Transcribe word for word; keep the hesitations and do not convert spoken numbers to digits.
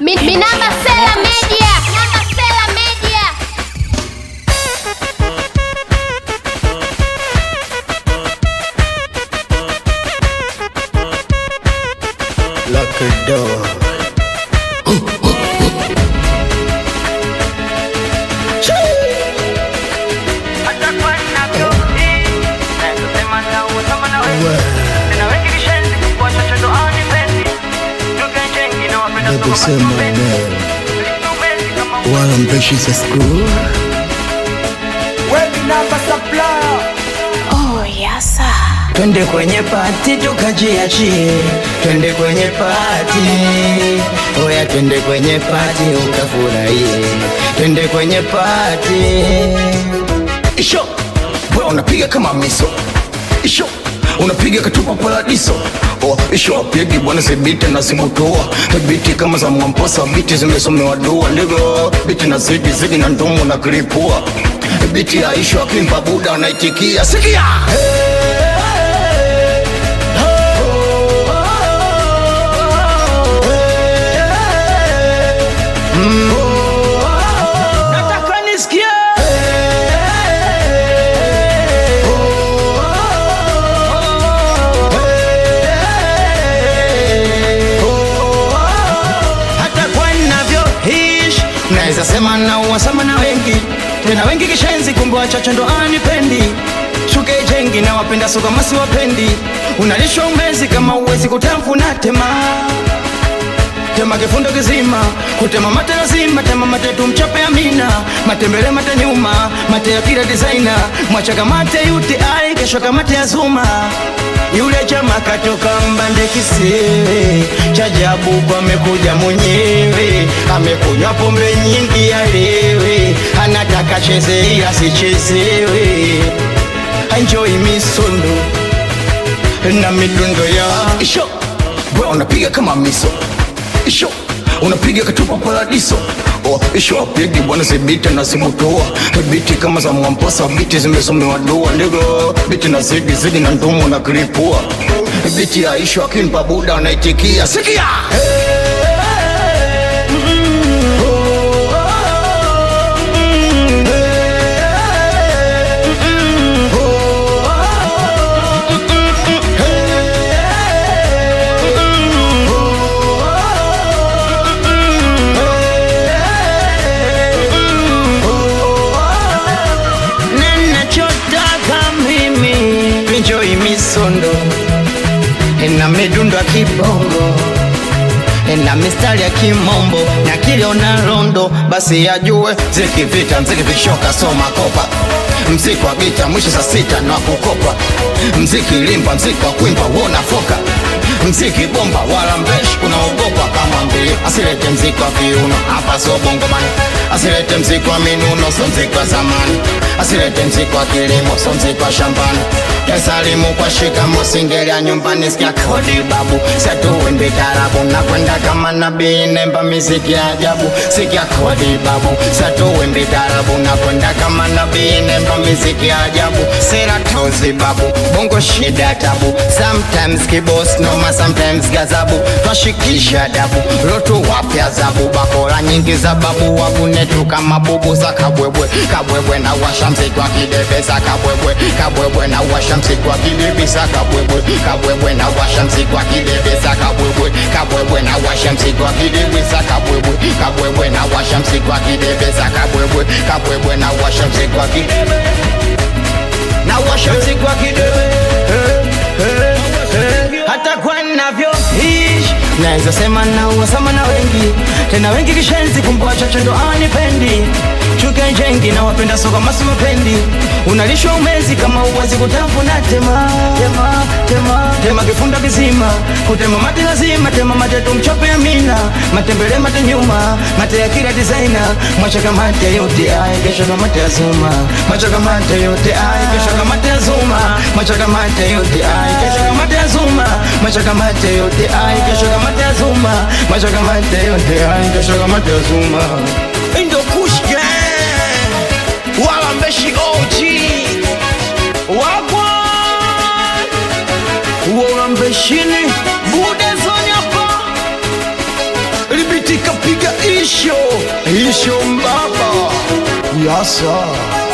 Minamba Sela Media. Minamba Sela Media. Lock the door. Baby say my name while I'm bitch she's a screw. Wewe namba supplier. Oh yes sir. Twende kwenye party tukajiachie, twende kwenye party, oya twende kwenye party ukafurahie, twende kwenye party. Isho, wewe unapiga kama miso. Isho, unapiga katupa paradiso. Oh, isho apigi bwana zibiti na simutoa. Biti kama za mwamposa, biti zimesomewa dua. Ndivyo, biti na zidi, zidi na ndomo na kripua. Biti ya isho akimpa buda unaitikia. Sikia! Nataka nisikie. Hata kwa ninavyoishi naweza sema na uwasama na wengi, tena wengi kishenzi, kumbe wachache ndo anipendi. Shuke jengi na wapenda soka masi wapendi. Unalishwa umezi kama uwezi kutafuna tema. Tema kifundo kizima, kutema mate lazima, tema mate tumchape amina. Matembele mate nyuma, mate ya kila designer. Mwachaka mate yuti ai, kesho kamate ya zuma. Yule chama katoka mbande kisiwe, chajabu kwa amekuja mwenyewe. Amekunywa pombe nyingi ya lewe, anataka cheze ila sichezewe. Enjoy misondo na midundo ya Isho, wewe unapiga kama miso. Isho, unapiga katupa paradiso. Oh, isho apigi bwana zibiti na simutoa. Biti kama za mwamposa, biti zimesomewa dua. Ndivyo, biti na zidi, zidi na ndomo na kripua. Biti ya isho akimpa buda unaitikia. Sikia! Misondo na midundo ya kibongo na mistari ya kimombo na kiliona rondo, basi yajue mziki vita, mziki vishoka, soma kopa. Mziki wa gita mwisho saa sita na kukopa. Mziki limba, mziki wa kuimba wona foka. Mziki bomba wala mbeshi unaogopa kama mbili. Asilete mziki wa viuno, hapa so bongo man. Asilete mziki wa minuno, so mziki wa zamani. Asilete mziki wa kilimo, so mziki wa shambani. Kesalimu kwa shikamo, singelia nyumbani, sikia kodi babu. Setu wende tarabu, na kwenda kama nabii, nemba miziki ya ajabu. Sikia kodi babu, setu wende tarabu, na kwenda kama nabii, nemba miziki ya ajabu. Sera tozi babu, bongo shida tabu. Sometimes kibos noma, sometimes gazabu. Twashikisha dabu, lotu wapya zabu. Bakora nyingi za babu, wabunetu kama bubu za kabwebwe. Kabwebwe na washa mziki wa kidebe za kabwebwe. Kabwebwe na washa mziki wa kidebe za kabwebwe. Kabwebwe na washa mziki wa kidebe za kabwebwe. Kabwebwe na washa mziki wa kidebe za kabwebwe. Kabwebwe na washa mziki wa kidebe za kabwebwe. Kabwebwe na washa mziki wa kidebe. Na washa mziki wa kidebe. Hata kwa ninavyoishi naweza sema na uwasama na wengi, tena wengi kishenzi, kumbe wachache ndo anipendi. Chuke jengi na wapenda soka masi wapendi. Unalishwa umezi kama uwezi kutafuna tema. Tema, tema, tema kifunda kizima, kutema mate lazima, tema mate tumchope amina. Matembele mate nyuma, mate ya kila designer. Mwachaka mate yote ai, kesho kama mate ya zuma. Mwachaka mate yote ai, kesho kama mate ya zuma. Mwachaka mate yote ai, kesho kama mate ya zuma. Mwachaka mate yote ai, kesho kama mate ya zuma. Mwachaka mate yote ai, kesho kama mate ya zuma. Indo Kush Gang, wala mbeshi O G wakwa wala mbeshini bude zonyapa libitika pika. Isho, isho mbaba. Yasa.